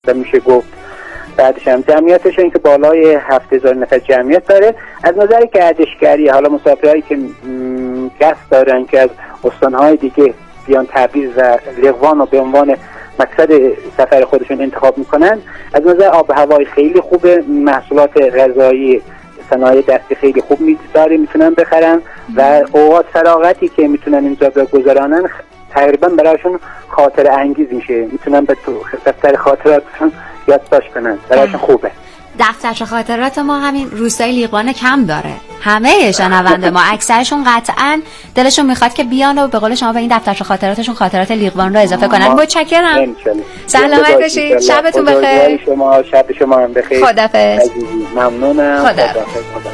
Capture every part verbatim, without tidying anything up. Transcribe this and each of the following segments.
میشه گفت. بعدش هم جمعیتش این که بالای هفت هزار نفر جمعیت داره. از نظر گردشگری حالا مسافرهایی که قصد دارن که از استانهای دیگه بیان تبریز و لغوان رو به عنوان مقصد سفر خودشون انتخاب میکنن، از نظر آب هوای خیلی خوبه، محصولات غذایی صنایع دستی خیلی خوب داره میتونن بخرن و اوقات فراغتی که میتونن اینجا بگذرانن تقریبا برایشون خاطر انگیز میشه، میتونن به دفتر خاطراتشون یادداشت کنن، برایشون خوبه. دفتر خاطرات ما همین روستای لیقوان کم داره، همه شنونده ما اکثرشون قطعا دلشون میخواد که بیان و به قول شما به این دفتر خاطراتشون خاطرات لیقوان رو اضافه کنن. متشکرم، سلامت باشید، شبتون بخیر. شما شب شما هم بخیر. خداحافظ. ممنونم. خداحافظ.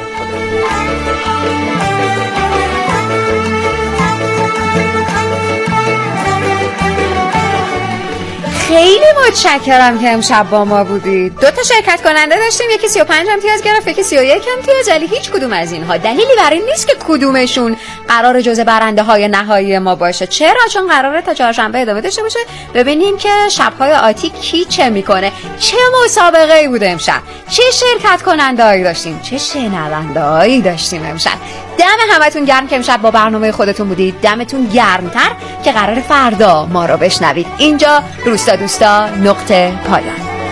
خیلی متشکرم که امشب با ما بودید. دو تا شرکت کننده داشتیم، یکی سی و پنج امتیاز گرفت، یکی سی و یک امتیاز، ولی هیچ کدوم از اینها دلیلی برای این نیست که کدومشون قرار جزء برنده های نهایی ما باشه. چرا؟ چون قراره تا چهارشنبه ادامه داشته باشه، ببینیم که شب‌های آتی کی چه میکنه. چه مسابقه‌ای بوده امشب، چه شرکت کننده‌ای داشتیم، چه شنونده‌ای داشتیم امشب. دم همتون گرم که امشب با برنامه خودتون بودید. دمتون گرمتر که قرار فردا ما رو بشنوید. اینجا روستا دوستا نقطه پایان.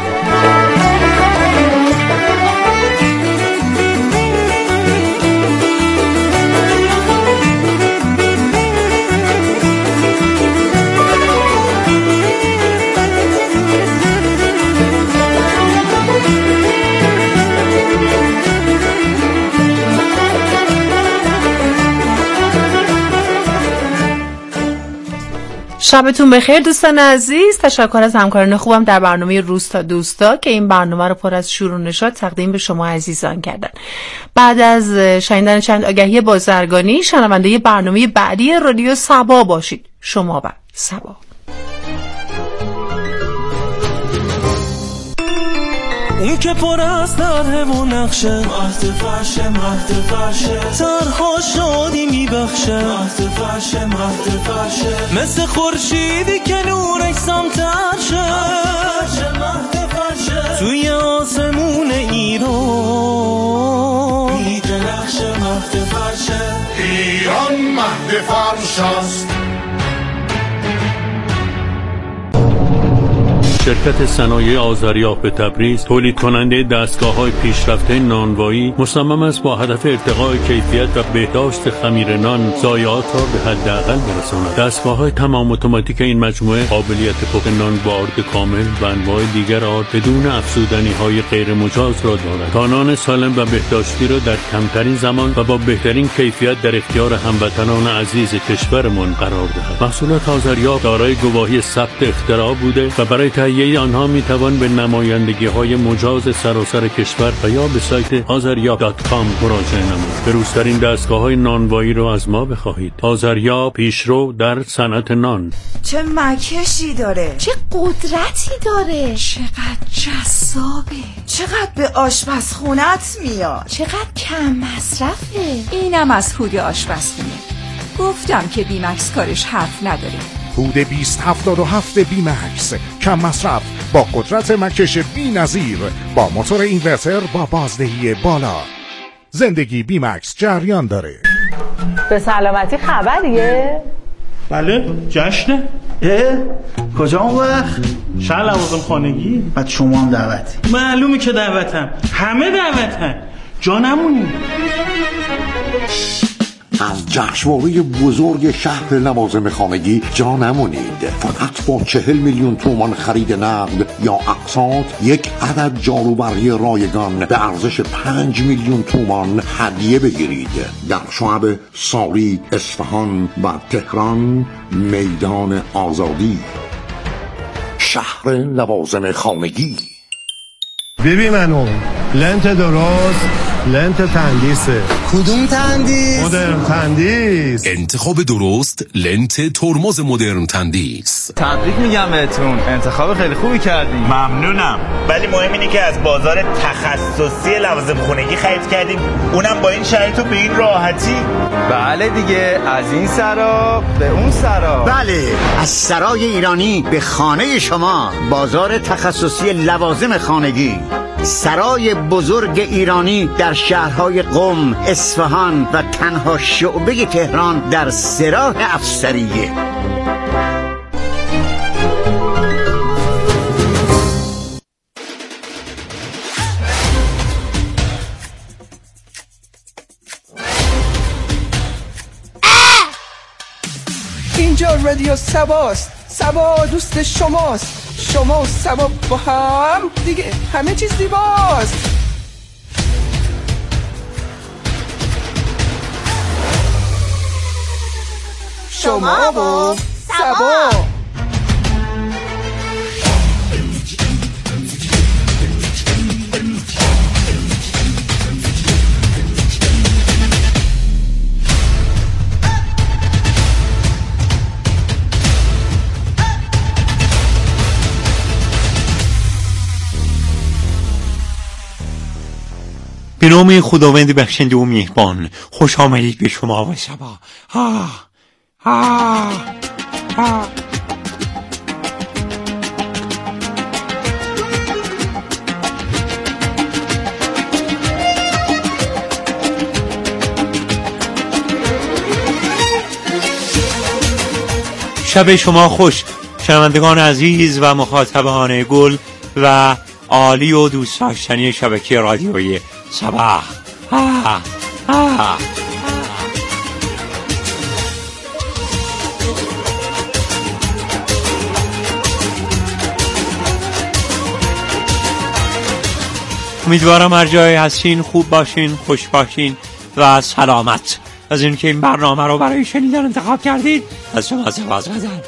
شبتون بخیر دوستان عزیز. تشکر از همکاران خوبم در برنامه روستا دوستا که این برنامه رو پر از شور و نشاط تقدیم به شما عزیزان کردن. بعد از شنیدن چند آگهی بازرگانی، شنونده برنامه بعدی رادیو صبا باشید. شما و صبا. اون که پر از دره و نقشه، مهد فرشه مهد فرشه، ترها شادی میبخشه، مهد فرشه مهد فرشه، مثل خورشیدی که نورش سمتر شه، مهد فرشه، توی آسمون ایران میدرخشه، مهد فرشه، ایران مهد فرشه است. شرکت صنایع آذریاب تبریز تولید کننده دستگاه‌های پیشرفته نانوایی مصمم است با هدف ارتقاء کیفیت و بهداشت خمیر نان ضایعات را به حداقل برساند. دستگاه‌های تمام اتوماتیک این مجموعه قابلیت پخت نان با آرد کامل و انواع دیگر آرد بدون افزودنی‌های غیر مجاز را دارد تا نان سالم و بهداشتی را در کمترین زمان و با بهترین کیفیت در اختیار هموطنان عزیز کشورمان قرار دهد. محصولات آذریاب دارای گواهی ثبت اختراع بوده و برای تهیه آنها می توان به نمایندگی های مجاز سراسر کشور و یا به سایت آذریاب دات کام مراجعه نمایید. بروزترین دستگاه های نانوایی رو از ما بخواهید. آذریاب، پیشرو در صنعت نان. چه مکشی داره، چه قدرتی داره، چقدر جذابه، چقدر به آشپزخونت میاد، چقدر کم مصرفه. اینم از هود آشپزخونه. گفتم که بیمکس کارش حرف نداره. هود بیست هفتاد و هفت بیمکس، کم مصرف با قدرت مکش بی نظیر، با موتور اینورتر با بازدهی بالا. زندگی بیمکس جریان داره. به سلامتی خبریه؟ بله جشنه. اه کجا اون وقت؟ شهر لوازم خانگی. بعد شما هم دعوتی؟ معلومه که دعوتم، همه دعوتن، جا نمونی. از جشنواره بزرگ شهر لوازم خانگی جا نمونید. فقط با چهل میلیون تومان خرید نقد یا اقساط یک عدد جاروبرقی رایگان به ارزش پنج میلیون تومان هدیه بگیرید. در شعب ساری، اصفهان و تهران، میدان آزادی. شهر لوازم خانگی. ببین منو لنت درست، لنت تندیسه. کدوم تندیس؟ مدرن تندیس. انتخاب درست لنت ترمز مدرن تندیس. تبریک میگم بهتون، انتخاب خیلی خوبی کردیم. ممنونم، ولی مهم اینه که از بازار تخصصی لوازم خونگی خرید کردیم، اونم با این شرایط و به این راحتی. بله دیگه، از این سرا به اون سرا. بله، از سرای ایرانی به خانه شما، بازار تخصصی لوازم خانگی، سرای بزرگ ایرانی در شهرهای قم، اصفهان و تنها شعبه تهران در سراح افسریه. اینجا رادیو سباست. سبا دوست شماست. شما و سبا با هم دیگه همه چیز زیباست. شما و سبا. به نام خداوند بخشنده و مهربان، خوش آمدید به شما و سبا. ها ها ها. شب شما خوش شنوندگان عزیز و مخاطبان گل و عالی و دوست داشتنی شبکه رادیویی سبا. ها ها. امیدوارم هر جای هستین خوب باشین، خوش باشین و سلامت. از اینکه این برنامه رو برای شنیدن انتخاب کردید از شما سپاسگزارم.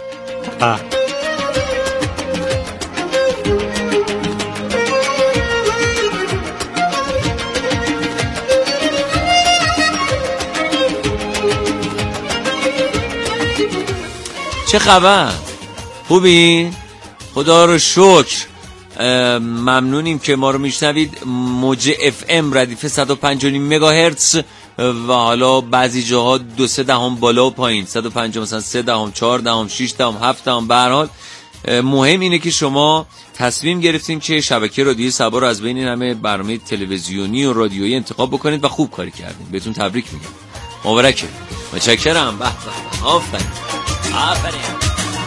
چه خبر؟ خوبی؟ خدا رو شکر. ممنونیم که ما رو میشنوید. موج اف ام ردیف صد و پنج و نیم مگاهرتز و حالا بعضی جاها دو سه دهم بالا و پایین، صد و پنج مثلا سه دهم، چهار دهم، شش دهم، هفت دهم. به هر حال مهم اینه که شما تصمیم گرفتین که شبکه رادیوی سبا رو از بین این همه برنامه تلویزیونی و رادیویی انتخاب بکنید و خوب کاری کردین. بهتون تبریک میگم. مبارکه. متشکرم. به به. آفرین. آفرین.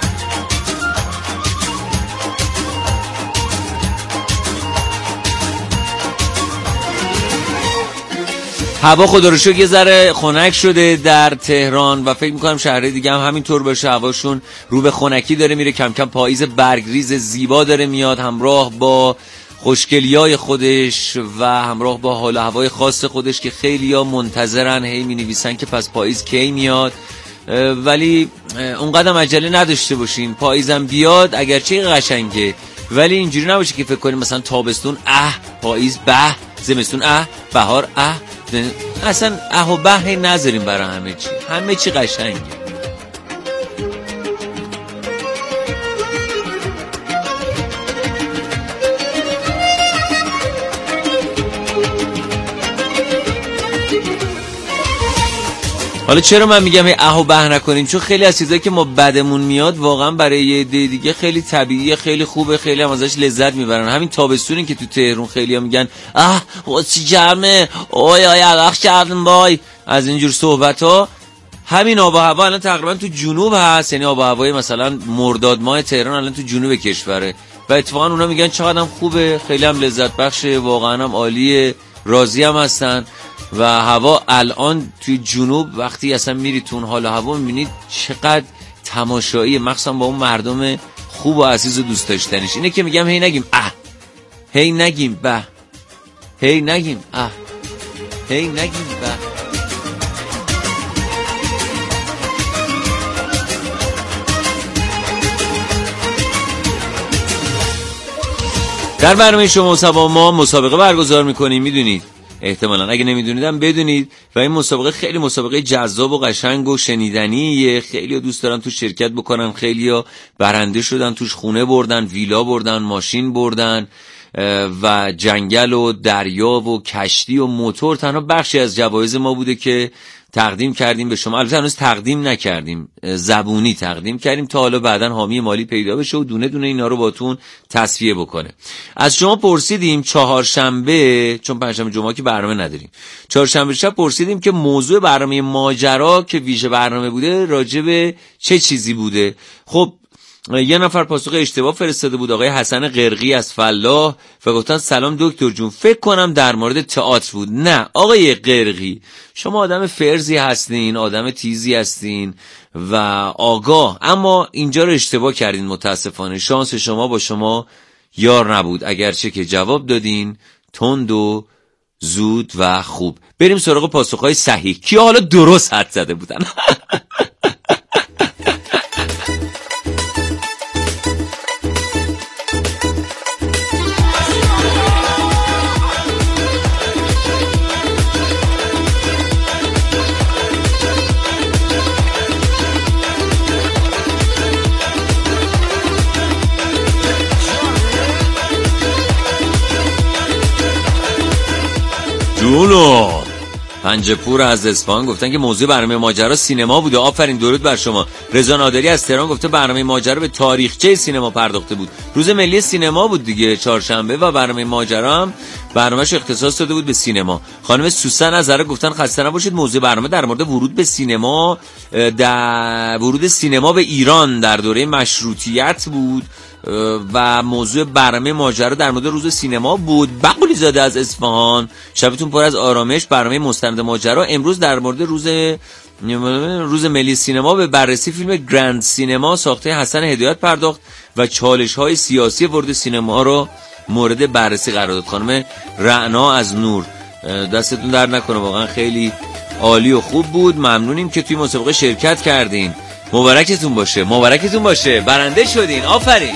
هوا خدا رو شکر یه ذره خنک شده در تهران و فکر میکنم شهرهای دیگه هم همینطور باشه. هواشون رو به خنکی داره میره، کم کم پاییز برگریز زیبا داره میاد، همراه با خوشگلیای خودش و همراه با حال و هوای خاص خودش که خیلیا منتظرن، هی مینویسن که پس پاییز کی میاد. ولی اونقدر عجله نداشته باشین، پاییزم بیاد اگرچه قشنگه، ولی اینجوری نباشه که فکر کنیم مثلا تابستون اه، پاییز به، زمستون اه، بهار اه. اصلا اه و به نذاریم برای همه چی. همه چی قشنگه. حالا چرا من میگم اه و به نکنیم؟ چون خیلی از چیزایی که ما بدمون میاد واقعا برای یه عده دیگه خیلی طبیعیه، خیلی خوبه، خیلی هم ازش لذت میبرن. همین تابستونی که تو تهران خیلی ها میگن اه چی گرمه، اوی آی عرق کردم بای، از اینجور صحبت ها. همین آب و هوا الان تقریبا تو جنوب هست، یعنی آب و هوای مثلا مرداد ماه تهران الان تو جنوب کشوره و اتفاقا اونا میگن چقدر خوبه، خیلی هم لذت بخشه، واقعا هم عالیه، راضی هم هستن. و هوا الان توی جنوب وقتی اصلا میری تو اون حال هوا میبینید چقدر تماشایی، مخصوصا با اون مردم خوب و عزیز و دوست داشتنش. اینه که میگم هی نگیم اه، هی نگیم به، هی نگیم اه، هی نگیم به. در برنامه شما سبا ما مسابقه برگزار میکنیم. میدونید احتمالاً اگه نمیدونیدم بدونید. و این مسابقه خیلی مسابقه جذاب و قشنگ و شنیدنیه. خیلی دوست دارن تو شرکت بکنن، خیلی برنده شدن، توش خونه بردن، ویلا بردن، ماشین بردن و جنگل و دریا و کشتی و موتور. تنها بخشی از جوایز ما بوده که تقدیم کردیم به شما. البته هنوز تقدیم نکردیم، زبونی تقدیم کردیم تا حالا بعداً حامی مالی پیدا بشه و دونه دونه اینا رو باتون تصفیه بکنه. از شما پرسیدیم چهارشنبه، چون پنجشنبه جمعه که برنامه نداریم، چهارشنبه شب پرسیدیم که موضوع برنامه ماجرا که ویژه برنامه بوده راجع به چه چیزی بوده. خب یه نفر پاسخ اشتباه فرستاده بود، آقای حسن قرقی از فلاح، و گفتن سلام دکتر جون، فکر کنم در مورد تئاتر بود. نه آقای قرقی، شما آدم فرزی هستین، آدم تیزی هستین و آگاه، اما اینجا رو اشتباه کردین. متاسفانه شانس شما با شما یار نبود، اگرچه که جواب دادین تند و زود و خوب. بریم سراغ پاسخهای صحیح. کیا حالا درست حد زده بودن؟ جونو پنجپور از اصفهان گفتن که موضوع برنامه ماجرا سینما بوده. آفرین، درود بر شما. رضا نادری از تهران گفته برنامه ماجرا به تاریخچه سینما پرداخته بود. روز ملی سینما بود دیگه، چهارشنبه، و برنامه ماجرا هم برنامه‌اش اختصاص داده بود به سینما. خانم سوسن از زره گفتن خسته نباشید، موضوع برنامه در مورد ورود به سینما، در ورود سینما به ایران در دوره مشروطیت بود و موضوع برنامه ماجرا در مورد روز سینما بود. بقولی زاده از اصفهان، شبتون پر از آرامش. برنامه مستند ماجرا امروز در مورد روز روز ملی سینما به بررسی فیلم گرند سینما ساخته حسن هدایت پرداخت و چالش‌های سیاسی ورود سینما رو مورد بررسی قرار داد. خانم رعنا از نور، دستتون در نکنه، واقعا خیلی عالی و خوب بود. ممنونیم که توی مسابقه شرکت کردین. مبارکتون باشه، مبارکتون باشه، برنده شدین. آفرین.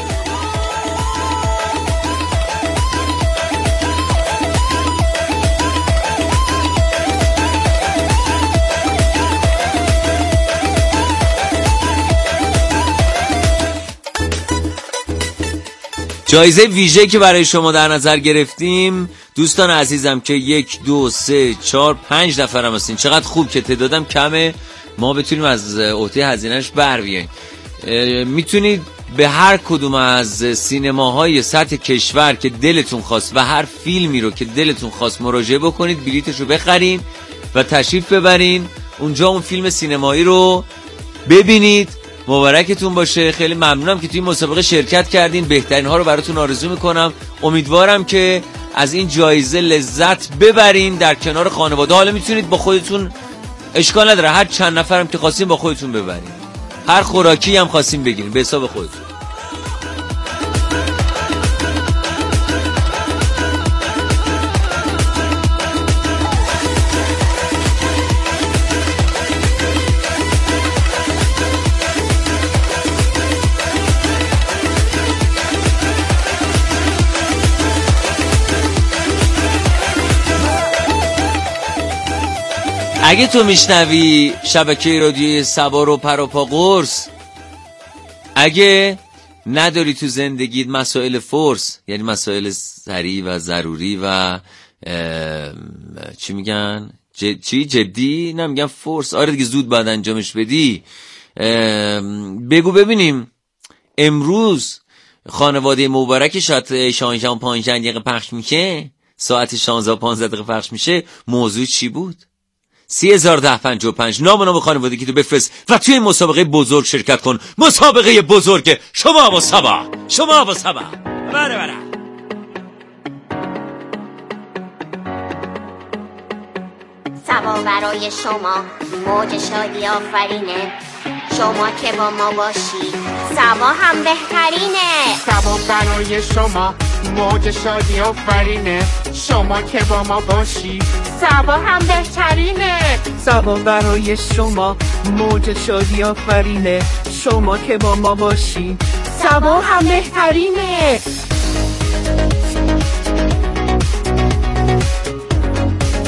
جایزه ویژه که برای شما در نظر گرفتیم دوستان عزیزم که یک دو سه چهار پنج نفر هم هستین. چقدر خوب که تعدادم کمه، ما بتونیم از عهده هزینه‌اش بر بیاییم. میتونید به هر کدوم از سینماهای سطح کشور که دلتون خواست و هر فیلمی رو که دلتون خواست مراجعه بکنید، بلیتش رو بخرین و تشریف ببرین اونجا، اون فیلم سینمایی رو ببینید. مبارکتون باشه. خیلی ممنونم که توی مسابقه شرکت کردین. بهترین ها رو براتون آرزو میکنم. امیدوارم که از این جایزه لذت ببرین در کنار خانواده. حالا میتونید با خودتون، اشکال نداره، هر چند نفرم که خواستین با خودتون ببرین، هر خوراکی هم خواستین بگیرین به حساب خودتون. اگه تو میشنوی شبکه رادیوی سبا رو پر و پا قرص، اگه نداری تو زندگیت مسائل فرس، یعنی مسائل سریع و ضروری و چی میگن جد... چی جدی نمیگن فرس، آره دیگه، زود باید انجامش بدی، بگو ببینیم. امروز خانواده مبارک شاید شانزده پانزده دقیقه پخش میشه، ساعت شانزده پانزده دقیقه پخش میشه. موضوع چی بود؟ سی هزار ده پنج و پنج نام و نام خانواده که تو بفرست و توی این مسابقه بزرگ شرکت کن. مسابقه بزرگ شما با سبا، شما با سبا. بره بره سبا برای شما موج شادی آفرینه، شما که با ما باشی سبا هم بهترینه. سبا برای شما موج شادی آفرینه، شما که با ما باشی سبا هم بهترینه. سبا برای شما موج شادی آفرینه، شما که با ما باشی سبا هم بهترینه.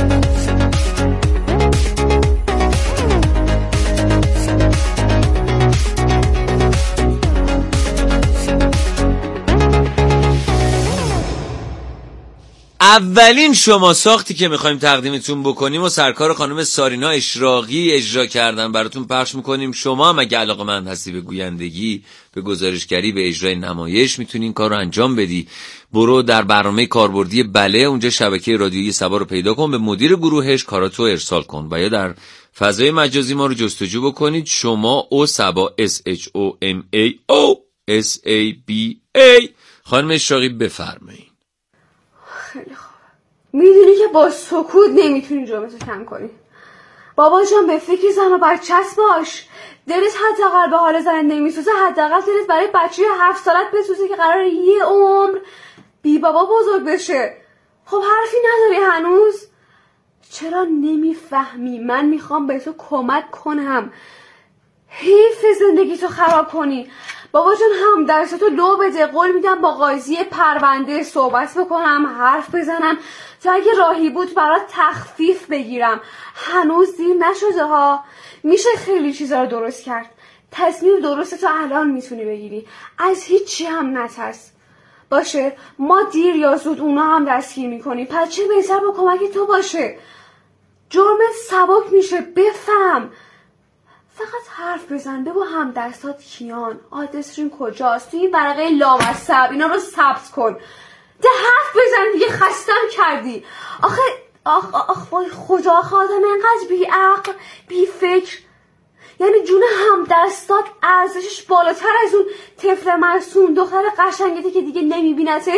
اولین شما ساختی که میخوایم تقدیمتون بکنیم و سرکار خانم سارینا اشراقی اجرا کردن براتون پخش میکنیم. شما هم اگه علاقه‌مند هستی به گویندگی، به گزارشگری، به اجرای نمایش، میتونی این کار رو انجام بدی. برو در برنامه کاربردی بله، اونجا شبکه رادیویی سبا رو پیدا کن، به مدیر گروهش کاراتو ارسال کن و یا در فضای مجازی ما رو جستجو بکنید. شما او سبا اس اچ او ام ای او اس ای بی ای. خانم اشراقی بفرمایید. خیلی خوب. میدونی که با سکوت نمیتونی جرمتو کم کنی. بابا جان به فکر زن و برچسب باش. دلت حداقل به حال زن نمیسوزه، حداقل دلت برای بچه هفت سالت بسوزه که قراره یه عمر بی بابا بزرگ بشه. خب حرفی نداری هنوز؟ چرا نمیفهمی؟ من میخوام به تو کمک کنم. حیف زندگی تو خراب کنی. بابا جان هم درستو لو بده. قول میدم با قاضی پرونده صحبت بکنم، حرف بزنم تا اگه راهی بود برات تخفیف بگیرم. هنوز دیر نشده ها. میشه خیلی چیزا رو درست کرد. تصمیم درست تو الان میتونی بگیری. از هیچی هم نترس. باشه ما دیر یا زود اونا هم دستگیر میکنیم. پس چه بهتر با کمک تو باشه. جرمت سبک میشه. بفهم. فقط حرف بزن. بگو هم دستات کیان، آدرسشون کجاست، توی این ورقه لامصب اینا رو ثبت کن. ده حرف بزن دیگه، خستم کردی. آخه آخ آخ وای خدا، آخه آدم اینقدر بی عقل بی فکر. یعنی جون هم دستات ارزشش بالاتر از اون طفل معصوم دختر قشنگتی که دیگه نمیبینتت؟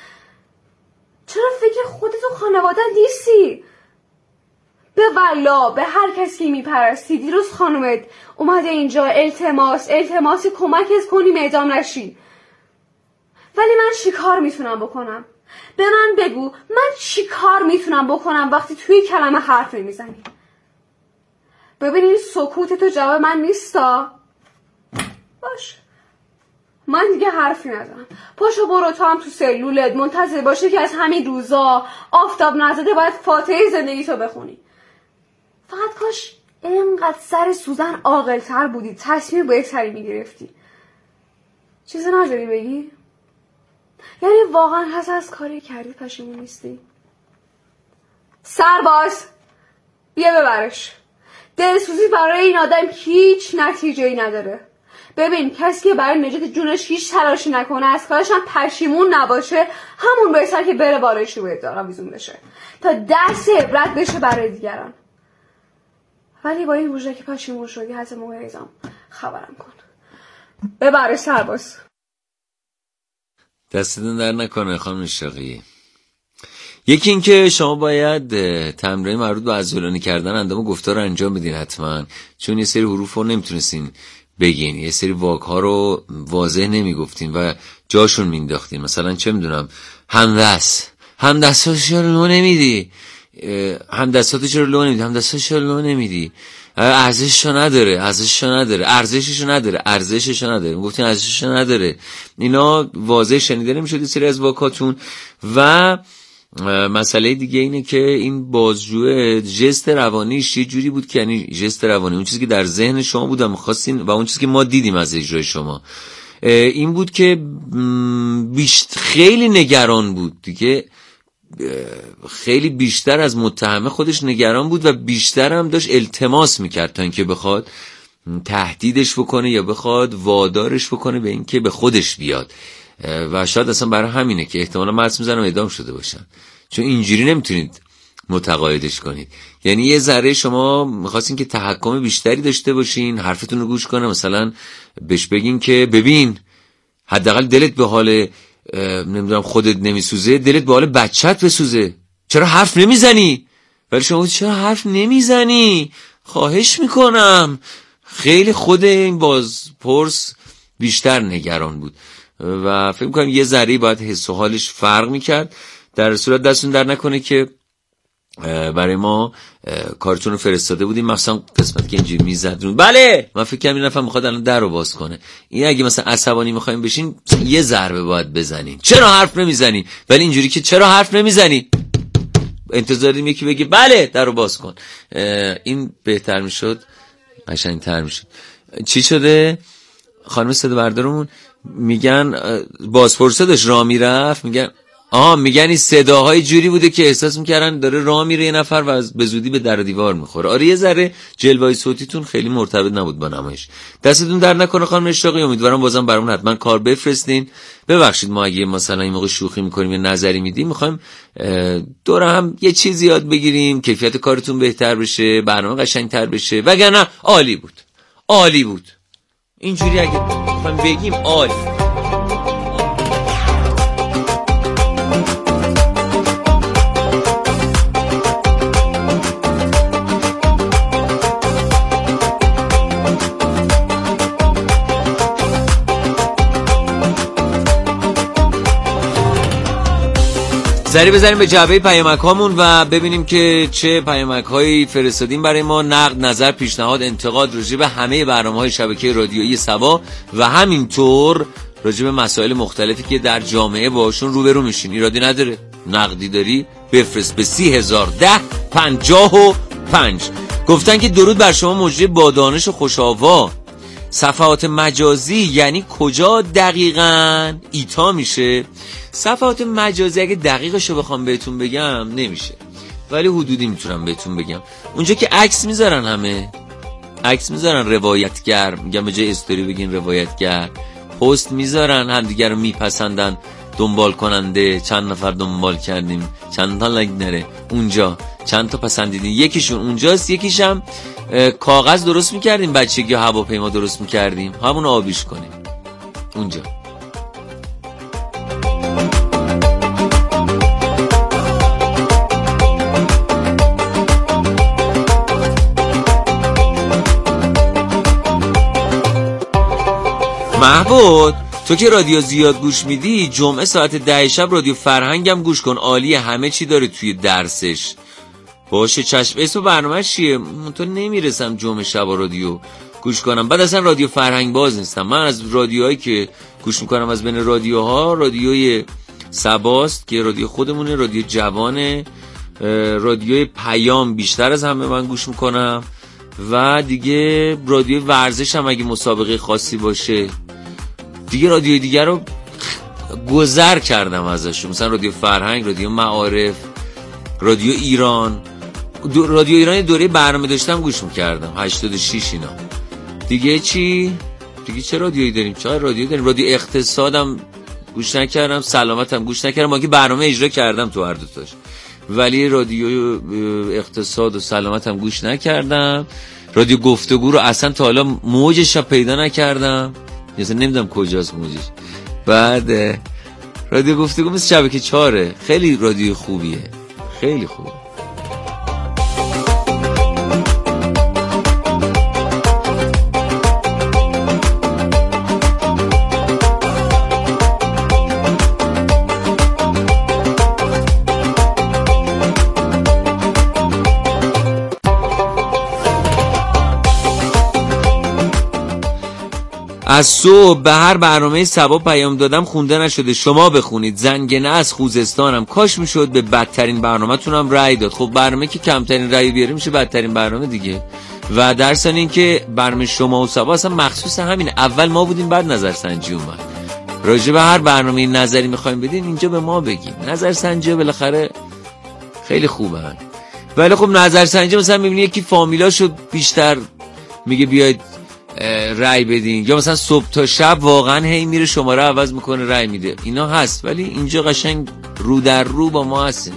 چرا فکر خودت و خانواده نیستی؟ به والا به هر کسی که میپرستی. دیروز خانومت اومده اینجا التماس التماس کمکت کنیم اعدام نشی. ولی من چی کار میتونم بکنم؟ به من بگو من چی کار میتونم بکنم وقتی توی کلمه حرف نمیزنی؟ ببینین سکوت تو جواب من نیستا. باش من دیگه حرفی ندارم. پاشو برو تو هم تو سلولت منتظر باشه که از همین روزا آفتاب نزده باید فاتحه زندگی تو بخونی. فقط کاش اینقدر سر سوزن عاقل‌تر بودی، تصمیم بهتری میگرفتی. چیزی نداری بگی؟ یعنی واقعا حس از کاری کردی پشیمون نیستی؟ سرباز بیا ببرش. دلسوزی برای این آدم هیچ نتیجه‌ای نداره. ببین کسی که برای نجات جونش هیچ تلاشی نکنه، از کارش هم پشیمون نباشه، همون بهتر که بره بالایش رو بهدار آویزون بشه تا درس عبرت بشه برای دیگران. ولی با این وجود که پشیمون شدی حتی موقع اعدام خبرم کن. ببرش سرباز. دستتون در نکنه خانم اشراقی. یکی این که شما باید تمرین مربوط به عضلانی کردن اندام گفتار رو انجام بدین حتما، چون یه سری حروف رو نمیتونستین بگین، یه سری واک ها رو واضح نمیگفتین و جاشون مینداختین. مثلا چه میدونم همدست همدستاتو چرا لو نمیدی، همدستاتو چرا لو نمیدی، همدستاتو چرا لو نمیدی، ارزششو نداره ارزششو نداره ارزششو نداره ارزششو نداره گفتین ارزششو نداره. اینا واضح شنیده نمیشد سری از واکاتون. و مسئله دیگه اینه که این بازجو ژست روانیش یه جوری بود که یعنی ژست روانی اون چیزی که در ذهن شما بود و می‌خواستین و اون چیزی که ما دیدیم از اجرای شما این بود که بیشت خیلی نگران بود دیگه، خیلی بیشتر از متهم خودش نگران بود و بیشتر هم داشت التماس میکرد تا اینکه بخواد تهدیدش بکنه یا بخواد وادارش بکنه به اینکه به خودش بیاد. و شاید اصلا برای همینه که احتمالا مدرس میزنم اعدام شده باشن، چون اینجوری نمیتونید متقاعدش کنید. یعنی یه ذره شما میخواستین که تحکم بیشتری داشته باشین، حرفتون رو گوش کنه، مثلا بهش بگین که ببین حداقل دلت به حال نمیدونم خودت نمیسوزه، دلت به حال بچت بسوزه، چرا حرف نمیزنی؟ ولی شما چرا حرف نمیزنی؟ خواهش میکنم. خیلی خود این بازپرس بیشتر نگران بود و فکر میکنم یه ذره باید حس و حالش فرق میکرد. در صورت دستون در نکنه که برای ما کارتون رو فرستاده بودیم، مثلا قسمت که اینجوری میزد. بله من فکر کنم این نفر میخواد الان در رو باز کنه. این اگه مثلا عصبانی میخوایم بشین یه ضربه باید بزنین، چرا حرف نمیزنی؟ ولی اینجوری که چرا حرف نمیزنی انتظار داریم یکی بگه بله در رو باز کن. این بهتر میشد، قشنگتر میشد. چی شده؟ خانم صدا بردارمون میگن بازپرسه داشت راه میرفت، میگن آها میگن این صداهای جوری بوده که احساس میکردن داره راه میره یه نفر و به زودی به در و دیوار میخوره. آره یه ذره جلوه‌ی صوتیتون خیلی مرتبط نبود با نمایش. دستتون در نکنه خانم اشراقی، امیدوارم بازم برامون حتما کار بفرستین. ببخشید ما اگه مثلا این موقع شوخی میکنیم یا نظری میدیم، میخوایم دور هم یه چیزی یاد بگیریم، کیفیت کارتون بهتر بشه، برنامه قشنگتر بشه. وگرنه عالی بود، عالی بود. اینجوری اگه بخوایم بگیم عالی. سری بزنیم به جعبه پیامک هامون و ببینیم که چه پیامک هایی فرستادیم برای ما. نقد، نظر، پیشنهاد، انتقاد راجع به همه برنامه‌های شبکه رادیویی سبا و همینطور راجع به مسائل مختلفی که در جامعه باشون روبرو میشین. ایرادی نداره، نقدی داری بفرست به سی هزار ده پنجاه و پنج. گفتن که درود بر شما مجری با دانش و خوش‌آوا. صفحات مجازی یعنی کجا دقیقاً؟ ایتا میشه. صفحات مجازی اگه دقیقشو بخوام بهتون بگم نمیشه، ولی حدودی میتونم بهتون بگم. اونجا که عکس میذارن، همه عکس میذارن، روایتگر، میگم به جای استوری بگین روایتگر، پست میذارن، همدیگه رو میپسندن، دنبال کننده، چند نفر دنبال کردیم، چند تا لایک نره، اونجا چند تا پسندیدین، یکیشون اونجاست. یکیشم کاغذ درست میکردیم بچگی، هواپیما درست میکردیم، همون آبیش کنیم اونجا. محبود تو که رادیو زیاد گوش میدی، جمعه ساعت ده شب رادیو فرهنگم گوش کن، عالیه، همه چی داره توی درسش. باشه چشم. اسم برنامه چیه؟ من تو نمیرسم جمعه شب رادیو گوش کنم، بعد اصلا رادیو فرهنگ باز نیستم. من از رادیوهایی که گوش میکنم از بین رادیوها، رادیوی سباست که رادیو خودمونه، رادیو جوانه، رادیوی پیام بیشتر از همه من گوش میکنم، و دیگه رادیو ورزش هم اگه مسابقه خاصی باشه. دیگه رادیوی دیگر رو گذر کردم ازشون، مثلا رادیو فرهنگ، رادیو معارف، رادیو ایران. رادیو ایران دوره برنامه داشتم گوش میکردم، هشتاد و شش اینا. دیگه چی؟ دیگه چه رادیویی داریم؟ چه رادیو داریم؟ رادیو اقتصادم گوش نکردم، سلامتم گوش نکردم، ما که برنامه اجرا کردم تو هر دوتاش، ولی رادیو اقتصاد و سلامتم گوش نکردم. رادیو گفتگو رو اصلا تا حالا موجش رو پیدا نکردم، مثلا نمیدونم کجاست موجش. بعد رادیو گفتگو مثل شبکه چهاره، خیلی رادیو خوبیه، خیلی خوبه. از صبح به هر برنامه سبا پیام دادم خونده نشده، شما بخونید. زنگنه از خوزستانم، کاش میشد به بدترین برنامه تونم رأی داد. خب برنامه که کمترین رأی بیاره میشه بدترین برنامه دیگه. و در ثانی این که برنامه شما و سبا اصلا مخصوص همینه، اول ما بودیم بعد نظرسنجی اومد. راجع به هر برنامه نظری میخوایم بدین اینجا به ما بگیم. نظرسنجی بالاخره خیلی خوبه، ولی خب نظرسنجی مثلا میبینی یکی فامیلاشو بیشتر میگه بیاید رای بدین، یا مثلا صبح تا شب واقعا هی میره شماره عوض میکنه رای میده، اینا هست. ولی اینجا قشنگ رو در رو با ما هستیم.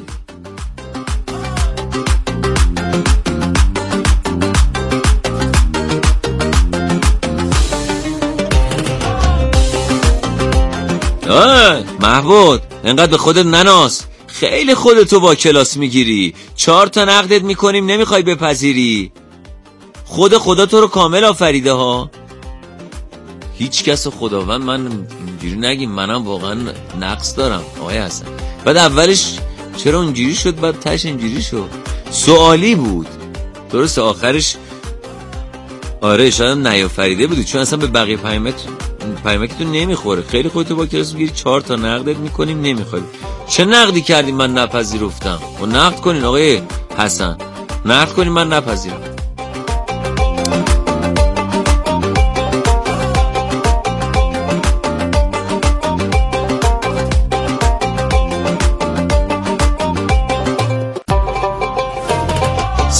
آه محبود انقدر به خودت نناس، خیلی خودتو با کلاس میگیری، چهار تا نقدت میکنیم نمیخوای بپذیری. خود خدا تو رو کامل آفریده ها، هیچ کس خداوند. من اینجوری نگیم، منم واقعا نقص دارم آقای حسن. بعد اولش چرا اونجوری شد، بعد تش اینجوری شد، سوالی بود درست، آخرش آره شاید نیافریده بودی، چون اصلا به بقیه پیامت پیامکتون نمیخوره. خیلی خودتو با کلاس میگیری، چهار تا نقدت میکنیم نمیخوای. چه نقدی کردیم من نپذیرفتم؟ و نقد کنین آقای حسن، نقد کنین من نپذیرم.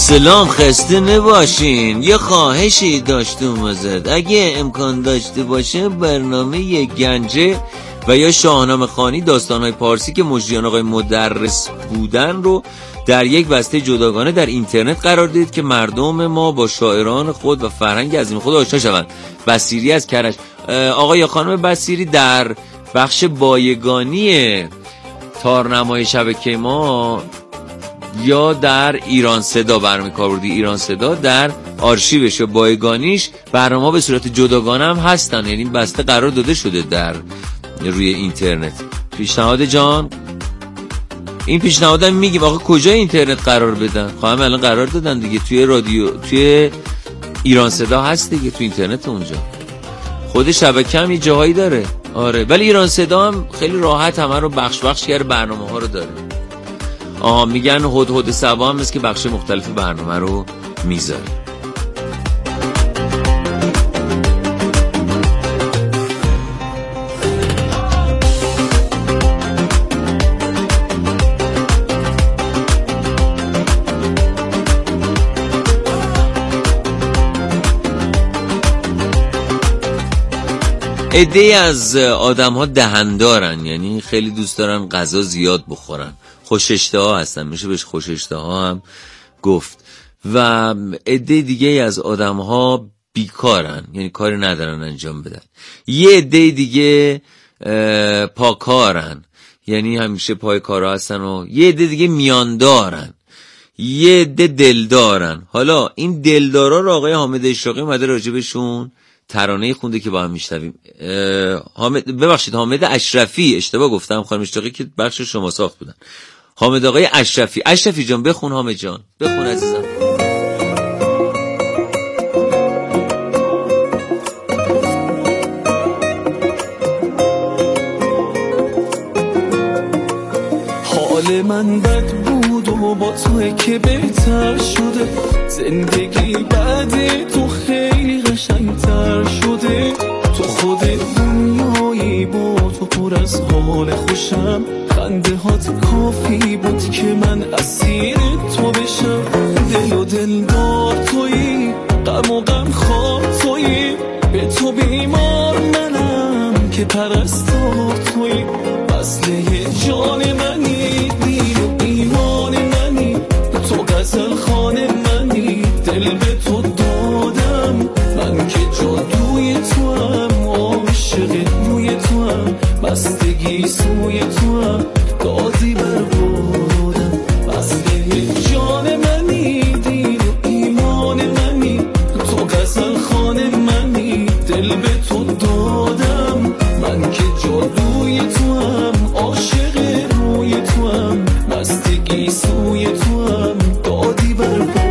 سلام، خسته نباشین. یه خواهشی داشتم ازت، اگه امکان داشته باشه برنامه گنجه و یا شاهنامه خوانی داستان‌های پارسی که مجریان آقای مدرس بودن رو در یک بسته جداگانه در اینترنت قرار دید که مردم ما با شاعران خود و فرهنگ عظیم خود آشنا شوند. بصیری از کرج. آقا یا خانم بصیری در بخش بایگانی تارنمای شبکه ما یا در ایران صدا برنامه کاربردی ایران صدا در آرشیوش و بایگانیش برنامه به صورت جداگانه هم هستن، یعنی بسته قرار داده شده در روی اینترنت. پیشنهاد جان این پیشنهادم میگیم آخه کجای اینترنت قرار بدن؟ خواهم الان قرار دادن دیگه، توی رادیو توی ایران صدا هست دیگه، توی اینترنت اونجا خود شبکه هم یه جاهایی داره. آره ولی ایران صدا هم خیلی راحت همه رو بخش بخش کرده، برنامه ها رو داره. آها میگن هد هد سبا هم است که بخش مختلف برنامه رو میذاره. عده‌ای از آدم ها دهندارن، یعنی خیلی دوست دارن غذا زیاد بخورن، خوش اشتها هستن، میشه بهش خوش اشتها هم گفت. و عده دیگه از آدم ها بیکارن، یعنی کاری ندارن انجام بدن. یه عده دیگه پاکارن، یعنی همیشه پای کارا هستن. و یه عده دیگه میاندارن، یه عده دلدارن. حالا این دلدارا رو آقای حامد اشراقی اومده راجبشون ترانه خونده که با هم میشنویم. حامد ببخشید حامد اشرفی، اشتباه گفتم، خانم اشراقی که بخش شما ساخت بودن. حامد آقای اشرفی. اشرفی جان بخون، حامد جان بخون عزیزم. حال من بد بود و با توی که بهتر شده، زندگی بعد تو خیلی قشنگتر شده. تو خود دنیایی با تو پر از حال خوشم، خنده هات کافی بود که من اسیر تو بشم. دل و دلدار تویی، غم و غم خوار تویی، به تو بیمار منم که پرستار تویی. وصله جان منی، دین و ایمان منی، تو غزل خانه منی، دل به تو دادم من که جادوی تو هم، عاشق روی تو هم، بستگی سوی تو هم، دادی بربادم. وصله جان منی، دین و ایمان منی، تو غزل خانه منی، دل به تو دادم من که جادوی تو هم، عاشق روی تو هم، بستگی سوی تو هم، دادی بربادم.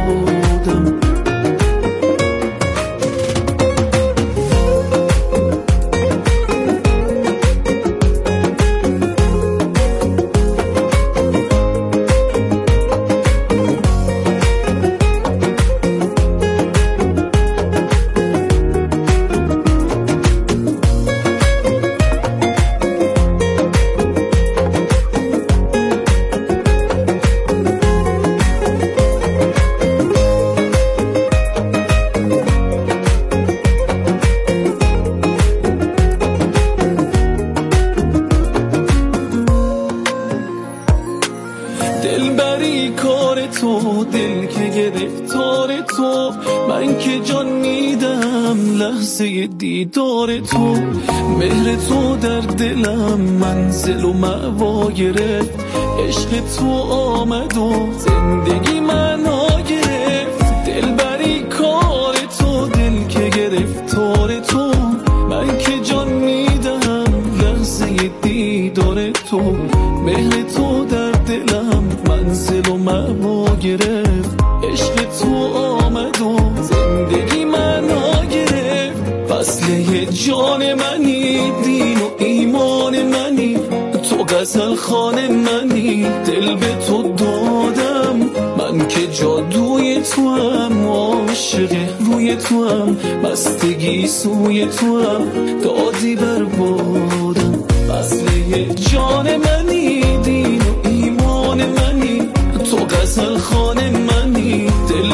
دیدار تو، مهر تو در دلم منزل و مأوا گرفت. عشق تو آمد و زندگی معنا گرفت. دلبری کار تو، دل که گرفتار تو، من که جان میدم لحظه دیدار تو. مهر تو در دلم منزل و مأوا گرفت. عشق تو آمد و زندگی معنا گرفت. وصله جان منی، دین و ایمان منی، تو غزل خانه منی، دل به تو دادم من که جادوی تو هم، عاشق روی تو هم، بستگی سوی تو هم، دادی بربادم. وصله جان منی، دین و ایمان منی، تو غزل خانه منی، دل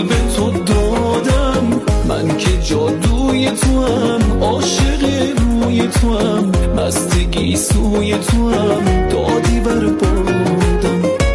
تو هم، عاشق روی تو هم، مستگی سوی تو هم.